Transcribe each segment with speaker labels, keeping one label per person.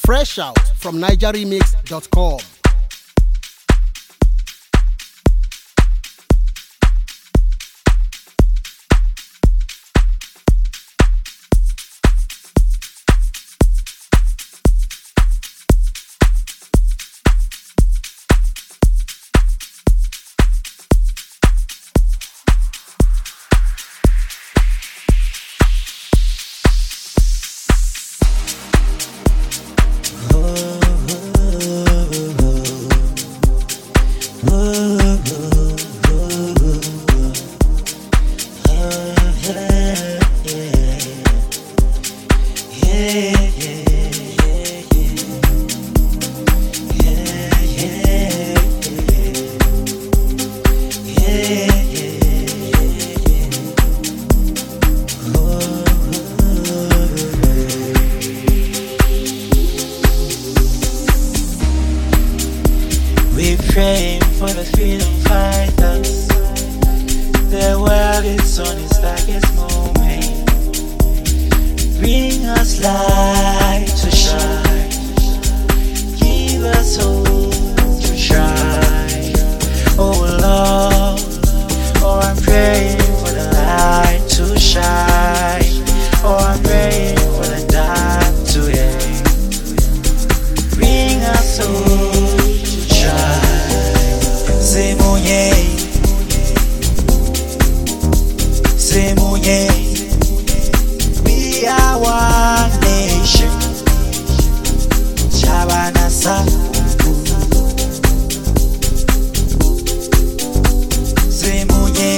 Speaker 1: Fresh out from nigeremix.com.
Speaker 2: We pray for the freedom fighters. The world is on its darkest moment. Bring us light to shine. Give us hope to shine. Oh Lord, oh I'm praying for the light to shine. Oh I'm praying for the dark to end. Bring us hope. We are one nation. Chabanasa. Semunye.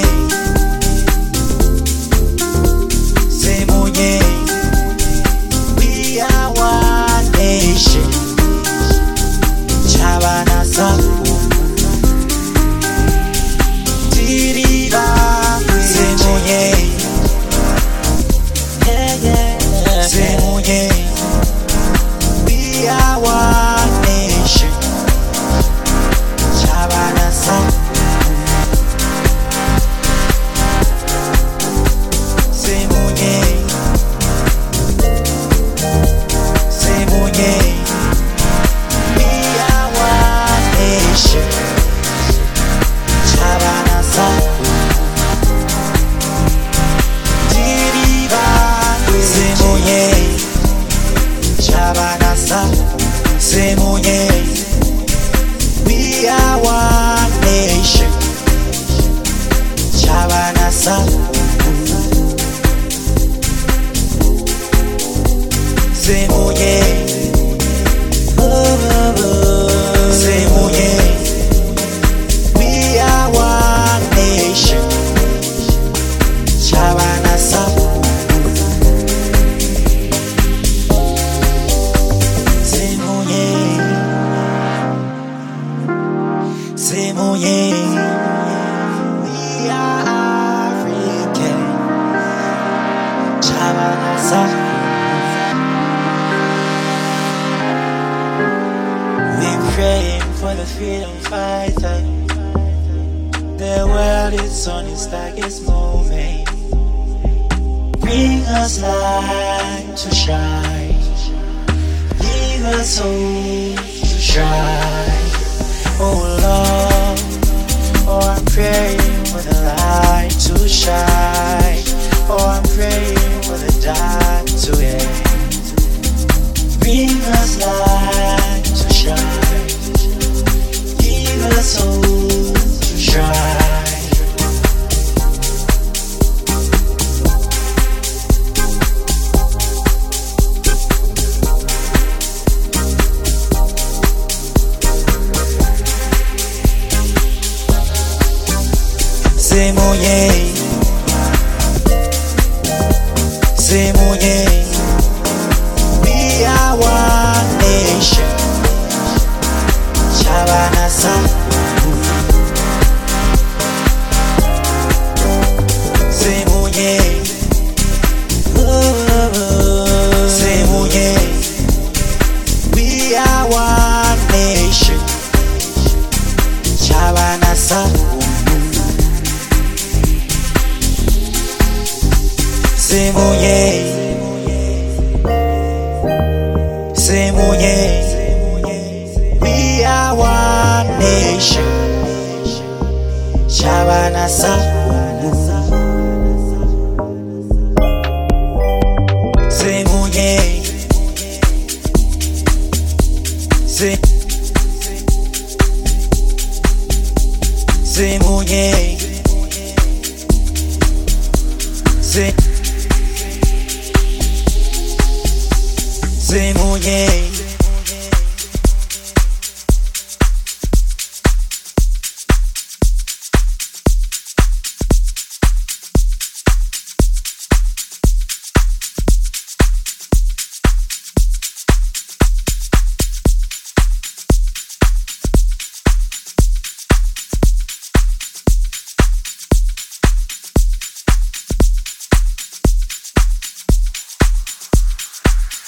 Speaker 2: We are one nation. Chabanasa. We are one nation. Chabanasa. We are one nation. Chabanasa. We are one nation. Chabanasa. We are one nation. Chabanasa. We are African. Chabanasa. We praying for the freedom fighter. The world is on its darkest moment. Bring us light to shine. Give us hope to shine. Oh Lord, oh I'm praying for the light to shine. Oh I'm praying for the dark to end. Bring us light to shine. Give us hope to shine. We are one nation. Chabanasa. We are one nation. Chabanasa. Semunye, we are one nation. Shabana Samu. Semunye, Semunye, Semunye.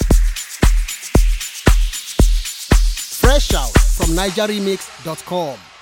Speaker 1: Fresh out from NigerRemix.com.